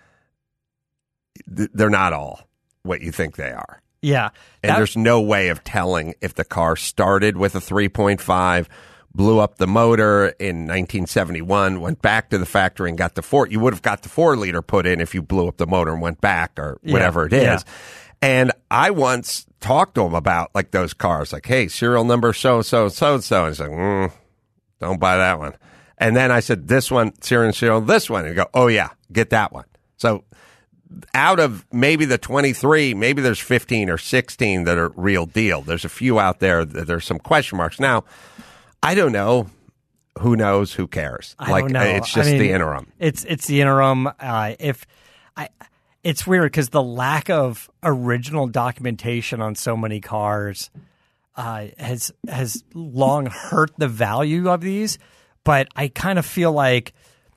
th- "They're not all what you think they are." Yeah. And That- there's no way of telling if the car started with a three point five, blew up the motor in nineteen seventy-one, went back to the factory and got the four. You would have got the four liter put in if you blew up the motor and went back or Yeah, whatever it is. yeah. And I once talked to him about like those cars, like, hey, serial number so so so so. And he's like, mm, don't buy that one. And then I said, this one, serial serial, this one. And you go, oh yeah, get that one. So out of maybe the twenty-three, maybe there's fifteen or sixteen that are real deal. There's a few out there that there's some question marks. Now, I don't know. Who knows? Who cares? I like don't know. it's just I mean, the Interim. It's it's the Interim. Uh, if I, it's weird because the lack of original documentation on so many cars uh, has has long hurt the value of these. But I kind of feel like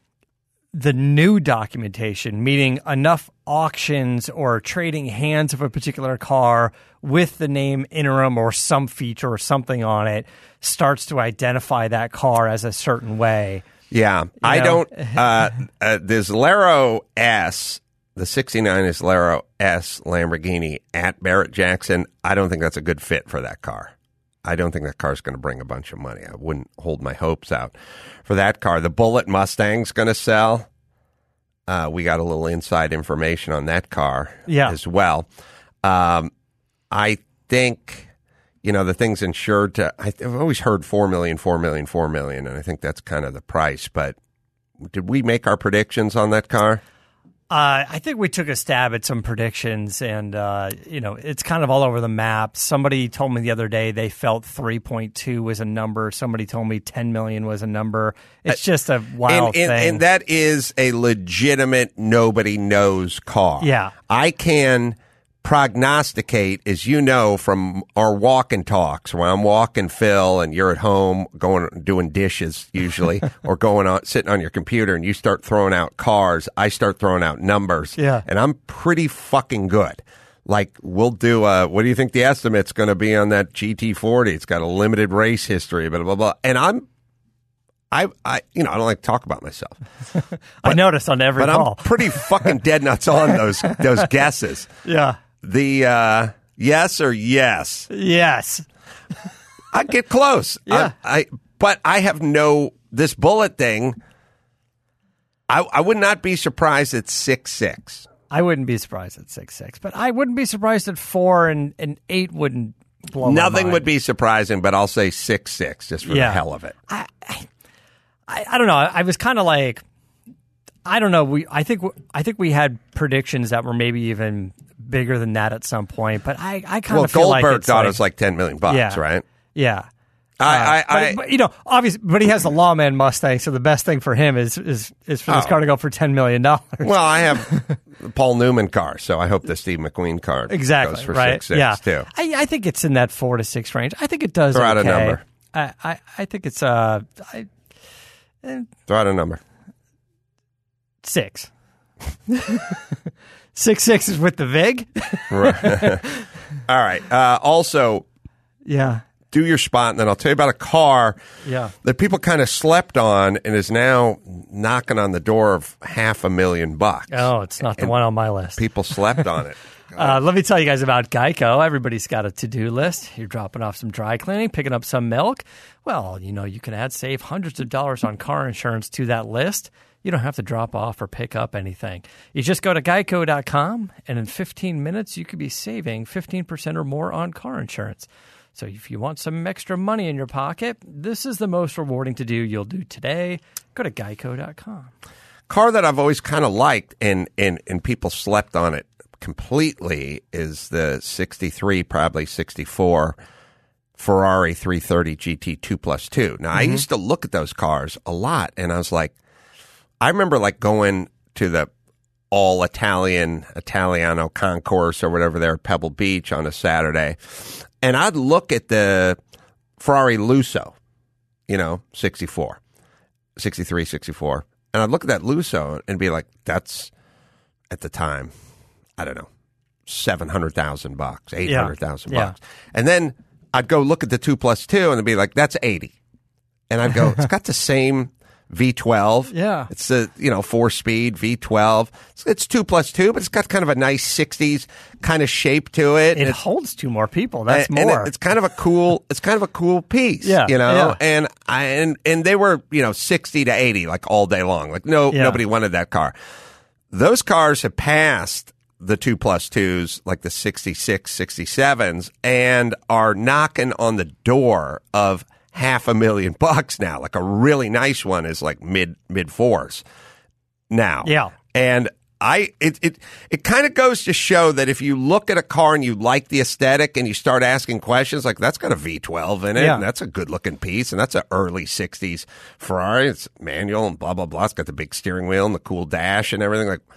the new documentation, meaning enough auctions or trading hands of a particular car with the name Interim or some feature or something on it, starts to identify that car as a certain way. Yeah, I know? don't. Uh, uh, the Islero S, the sixty-nine Islero S Lamborghini at Barrett Jackson, I don't think that's a good fit for that car. I don't think that car's going to bring a bunch of money. I wouldn't hold my hopes out for that car. The Bullet Mustang's going to sell. Uh, we got a little inside information on that car Yeah. as well. Um, I think, you know, the thing's insured to, I've always heard four million dollars, four million dollars, four million dollars, and I think that's kind of the price. But did we make our predictions on that car? Uh, I think we took a stab at some predictions, and uh, you know, it's kind of all over the map. Somebody told me the other day they felt three point two was a number. Somebody told me ten million was a number. It's just a wild and, and, thing. and that is a legitimate nobody knows car. Yeah. I can prognosticate, as you know, from our walk and talks, when I'm walking Phil and you're at home going doing dishes usually, or going on sitting on your computer and you start throwing out cars, I start throwing out numbers. Yeah. And I'm pretty fucking good. Like, we'll do a, what do you think the estimate's going to be on that G T forty? It's got a limited race history, blah, blah, blah. And I'm, I, I, you know, I don't like to talk about myself. I noticed on every But call. I'm pretty fucking dead nuts on those those guesses. Yeah. The uh, yes or yes, Yes. I get close. Yeah. I, I but I have no this bullet thing. I I would not be surprised at six six. I wouldn't be surprised at six six, but I wouldn't be surprised at four and, and eight wouldn't blow my Nothing mind. would be surprising, but I'll say six six just for Yeah. the hell of it. I, I, I don't know. I was kind of like, I don't know. We, I think, I think we had predictions that were maybe even bigger than that at some point. But I, I kind Well, of feel like Goldberg it's thought like, it was like ten million bucks, Yeah. right? yeah, I, I, but, I but, you know, obviously, but he has the Lawman Mustang, so the best thing for him is is is for this Oh. car to go for ten million dollars. well, I have the Paul Newman car, so I hope the Steve McQueen car Exactly, goes for right? six six yeah, too. I, I think it's in that four to six range. I think it does. Throw out a okay. number. I, I, I think it's uh, I, Throw out a number. six. six six is with the Vig. Right. All right. Uh, also, Yeah, do your spot, and then I'll tell you about a car yeah. that people kind of slept on and is now knocking on the door of half a million bucks. Oh, it's not the one on my list. People slept on it. Uh, let me tell you guys about Geico. Everybody's got a to-do list. You're dropping off some dry cleaning, picking up some milk. Well, you know, you can add save hundreds of dollars on car insurance to that list. You don't have to drop off or pick up anything. You just go to geico dot com, and in fifteen minutes, you could be saving fifteen percent or more on car insurance. So if you want some extra money in your pocket, this is the most rewarding to do you'll do today. Go to geico dot com. Car that I've always kind of liked, and, and, and people slept on it completely, is the sixty-three, probably sixty-four Ferrari three thirty G T two plus two. Now, I used to look at those cars a lot, and I was like, I remember like going to the all Italian, Italiano concourse or whatever there at Pebble Beach on a Saturday, and I'd look at the Ferrari Lusso, you know, sixty-four, sixty-three, sixty-four, and I'd look at that Lusso and be like, that's, at the time, I don't know, seven hundred thousand bucks, eight hundred thousand Yeah. bucks. And then I'd go look at the two plus two and it'd be like, that's eighty. And I'd go, it's got the same V twelve. Yeah. It's a, you know, four speed V twelve. It's, it's two plus two, but it's got kind of a nice sixties kind of shape to it. It It's- holds two more people. That's and, and more. it- it's kind of a cool. It's kind of a cool piece. Yeah, you know. yeah. And I and and they were, you know, sixty to eighty like all day long. Like no Yeah. nobody wanted that car. Those cars have passed the two plus twos, like the sixty-six, sixty-sevens, and are knocking on the door of half a million bucks now. Like a really nice one is like mid mid fours now. Yeah. And I it it it kind of goes to show that if you look at a car and you like the aesthetic and you start asking questions, like that's got a V twelve in it, Yeah. and that's a good looking piece, and that's an early sixties Ferrari. It's manual and blah blah blah. It's got the big steering wheel and the cool dash and everything. Like,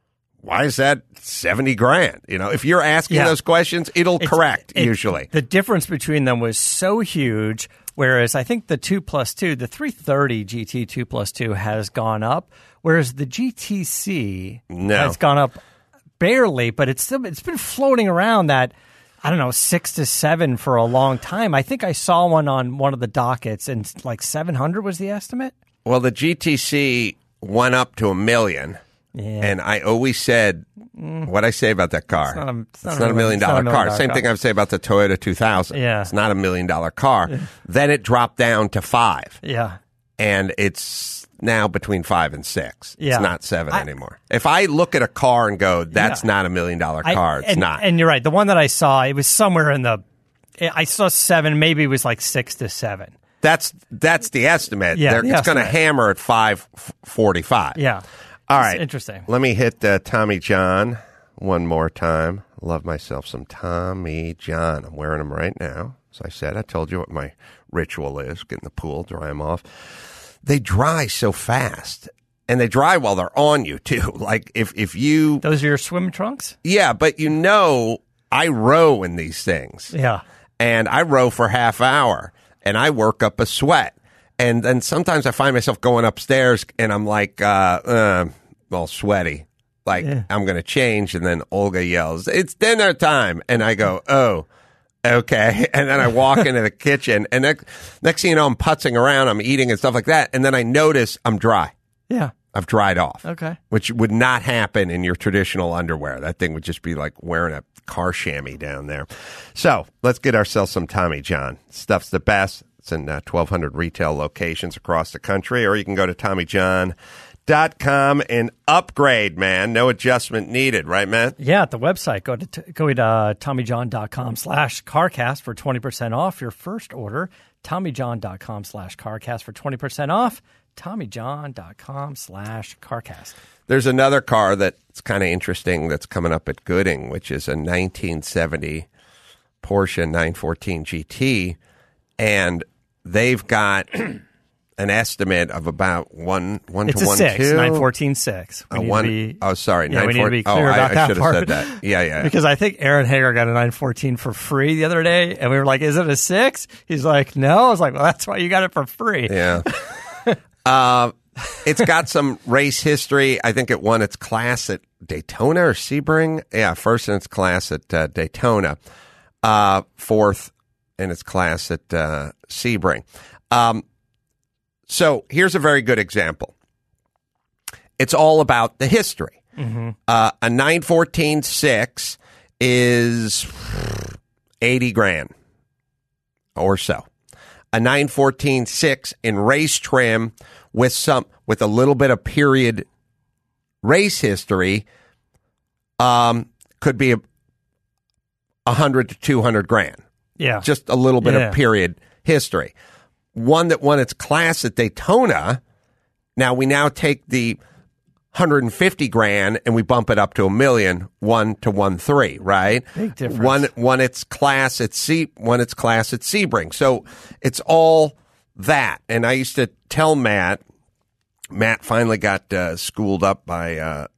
why is that seventy grand? You know, if you're asking Yeah. those questions, it'll It's- correct it- usually. The difference between them was so huge, whereas I think the two plus two, the three thirty G T two plus two has gone up, whereas the G T C No. has gone up barely, but it's still it's been floating around that, I don't know, six to seven for a long time. I think I saw one on one of the dockets, and like seven hundred was the estimate. Well, the G T C went up to a million. Yeah. And I always said, what I say about that car? It's not a- it's It's not a not a million it's not a dollar million car. dollar Same car. thing I would say about the Toyota two thousand. Yeah. It's not a million dollar car. Then it dropped down to five, Yeah. and it's now between five and six. Yeah. It's not seven I- anymore. If I look at a car and go, that's Yeah. not a million dollar I- car, it's and, not. And you're right. The one that I saw, it was somewhere in the. I saw seven. Maybe it was like six to seven. that's that's the estimate. Yeah, They're- the it's going to estimate. hammer at five forty-five. Yeah. All It's right. interesting. Let me hit uh, Tommy John one more time. Love myself some Tommy John. I'm wearing them right now. As I said, I told you what my ritual is. Get in the pool, dry them off. They dry so fast. And they dry while they're on you, too. Like, if, if you... Those are your swim trunks? Yeah, but you know, I row in these things. Yeah. And I row for half hour. And I work up a sweat. And then sometimes I find myself going upstairs and I'm like, uh, uh all sweaty. Like, Yeah. I'm going to change. And then Olga yells, it's dinner time. And I go, oh, okay. And then I walk into the kitchen. And next, next thing you know, I'm putzing around, I'm eating and stuff like that. And then I notice I'm dry. Yeah. I've dried off. Okay. Which would not happen in your traditional underwear. That thing would just be like wearing a car chamois down there. So let's get ourselves some Tommy John. Stuff's the best. It's in uh, twelve hundred retail locations across the country, or you can go to Tommy John dot com and upgrade, man. No adjustment needed, right, man? Yeah, at the website, go to t- go to uh, TommyJohn.com slash CarCast for twenty percent off your first order. TommyJohn.com slash CarCast for twenty percent off. TommyJohn.com slash CarCast. There's another car that's kind of interesting that's coming up at Gooding, which is a nineteen seventy Porsche nine fourteen G T. And they've got an estimate of about one one It's to a one six, two. nine fourteen six. We A need to one, be- oh, sorry. Yeah, we need to be oh, clear I, about I that should have part. said that. Yeah, yeah. Because I think Aaron Hager got a nine fourteen for free the other day, and we were like, is it a six? He's like, no. I was like, well, that's why you got it for free. Yeah. uh, it's got some race history. I think it won its class at Daytona or Sebring. Yeah, first in its class at uh, Daytona. Uh, fourth in its class at uh, Sebring. Um, so here's a very good example. It's all about the history. Mm-hmm. Uh, a nine fourteen six is eighty grand or so. A nine fourteen six in race trim with some with a little bit of period race history um, could be a, a hundred to two hundred grand. Yeah. Just a little bit Yeah. of period history. One that won its class at Daytona. Now we now take the one hundred fifty grand and we bump it up to a million, one to one three, right? Big difference. One one its class at C one its class at Sebring. So it's all that. And I used to tell Matt. Matt finally got uh, schooled up by uh,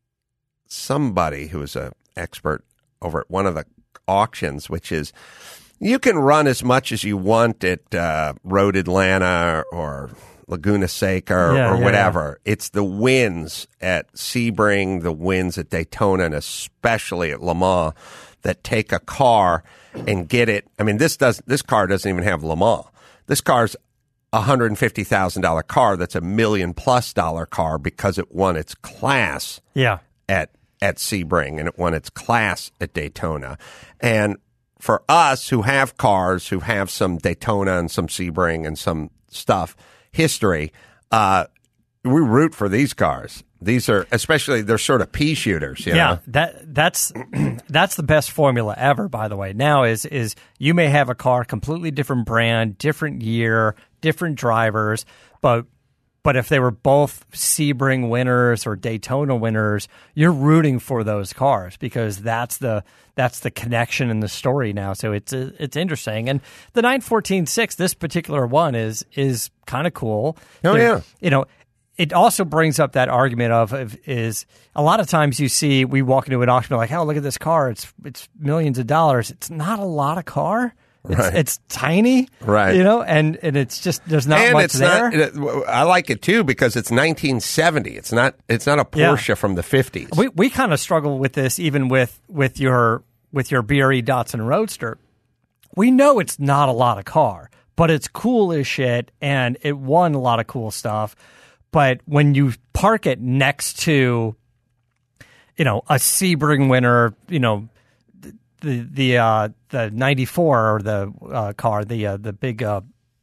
somebody who was an expert over at one of the auctions, which is you can run as much as you want at uh, Road Atlanta or Laguna Seca or, Yeah, or yeah, whatever. It's the wins at Sebring, the wins at Daytona, and especially at Le Mans that take a car and get it. I mean, this does this car doesn't even have Le Mans. This car's a one hundred fifty thousand dollars car that's a million plus dollar car because it won its class Yeah. at at Sebring and it won its class at Daytona. And for us who have cars, who have some Daytona and some Sebring and some stuff, history, uh, we root for these cars. These are, especially, they're sort of pea shooters, you Yeah, know? that that's that's the best formula ever. By the way, now is is you may have a car completely different brand, different year, different drivers, but but if they were both Sebring winners or Daytona winners, you're rooting for those cars because that's the that's the connection in the story now. So it's it's interesting. And the nine fourteen six, this particular one is is kind of cool. Oh, There- yeah. you know. It also brings up that argument of, of is a lot of times you see we walk into an auction like, oh, look at this car, it's it's millions of dollars. It's not a lot of car. It's, Right. it's tiny, Right. You know, and, and it's just there's not And much it's there. not, it- I like it too because it's nineteen seventy. It's not, it's not a Yeah. Porsche from the fifties. we we kind of struggle with this even with with your with your B R E Datsun Roadster. We know it's not a lot of car, but it's cool as shit, and it won a lot of cool stuff. But when you park it next to, you know, a Sebring winner, you know, the the uh, the ninety-four or the uh, car, the uh, the big. Uh,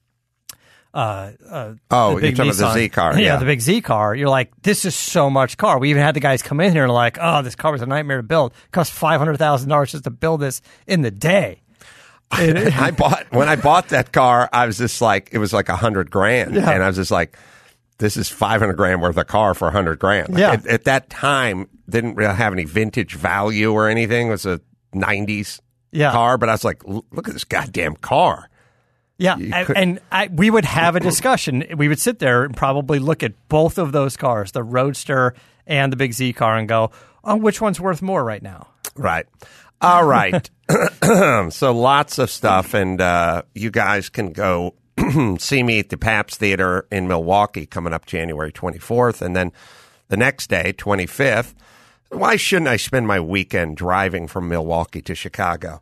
uh, uh, Oh, the you're big talking about the Nissan. Z car, Yeah, yeah. the big Z car. You're like, this is so much car. We even had the guys come in here and like, oh, this car was a nightmare to build. It cost five hundred thousand dollars just to build this in the day. It- I bought when I bought that car, I was just like, it was like a hundred grand, Yeah. and I was just like, this is five hundred grand worth of car for a hundred grand. Like, Yeah. At, at that time, didn't really have any vintage value or anything. It was a nineties Yeah. car, but I was like, "L- look at this goddamn car. Yeah, You and, could- and I, we would have a discussion. We would sit there and probably look at both of those cars, the Roadster and the big Z car, and go, oh, which one's worth more right now? Right. All right. So lots of stuff, and uh, you guys can go see me at the Pabst Theater in Milwaukee coming up January twenty-fourth, and then the next day, twenty-fifth. Why shouldn't I spend my weekend driving from Milwaukee to Chicago?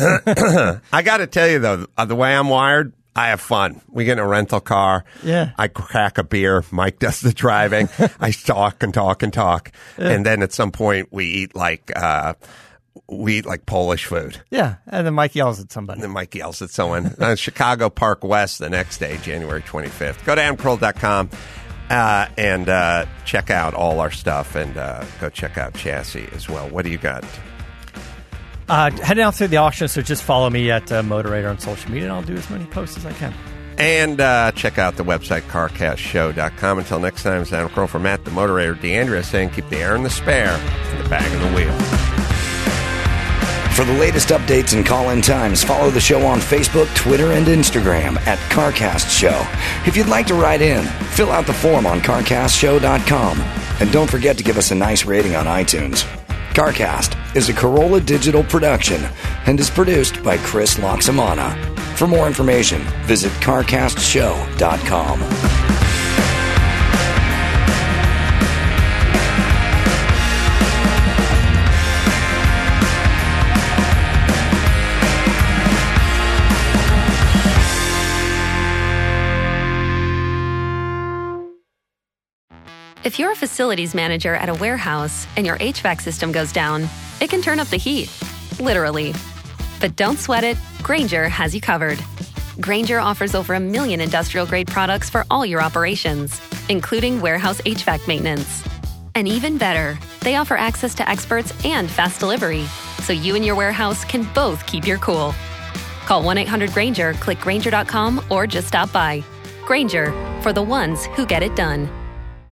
I got to tell you, though, uh, the way I'm wired, I have fun. We get in a rental car. Yeah. I crack a beer. Mike does the driving. I talk and talk and talk. And then at some point, we eat like uh, we eat like Polish food. Yeah, and then Mike yells at somebody. And then Mike yells at someone. uh, Chicago Park West the next day, January twenty-fifth. Go to adam carolla dot com. Uh, and uh, check out all our stuff, and uh, go check out Chassis as well. What do you got? Uh, heading out to the auction, so just follow me at uh, Motorator on social media, and I'll do as many posts as I can. And uh, check out the website, car cast show dot com. Until next time, it's Adam Carolla for Matt, the Motorator, D'Andrea saying keep the air in the spare and the bag in the wheel. For the latest updates and call-in times, follow the show on Facebook, Twitter, and Instagram at CarCast Show. If you'd like to write in, fill out the form on car cast show dot com. And don't forget to give us a nice rating on iTunes. CarCast is a Corolla Digital production and is produced by Chris Loxamana. For more information, visit car cast show dot com. If you're a facilities manager at a warehouse and your H V A C system goes down, it can turn up the heat, literally. But don't sweat it, Grainger has you covered. Grainger offers over a million industrial-grade products for all your operations, including warehouse H V A C maintenance. And even better, they offer access to experts and fast delivery, so you and your warehouse can both keep your cool. Call one eight hundred Grainger, click Grainger dot com, or just stop by. Grainger, for the ones who get it done.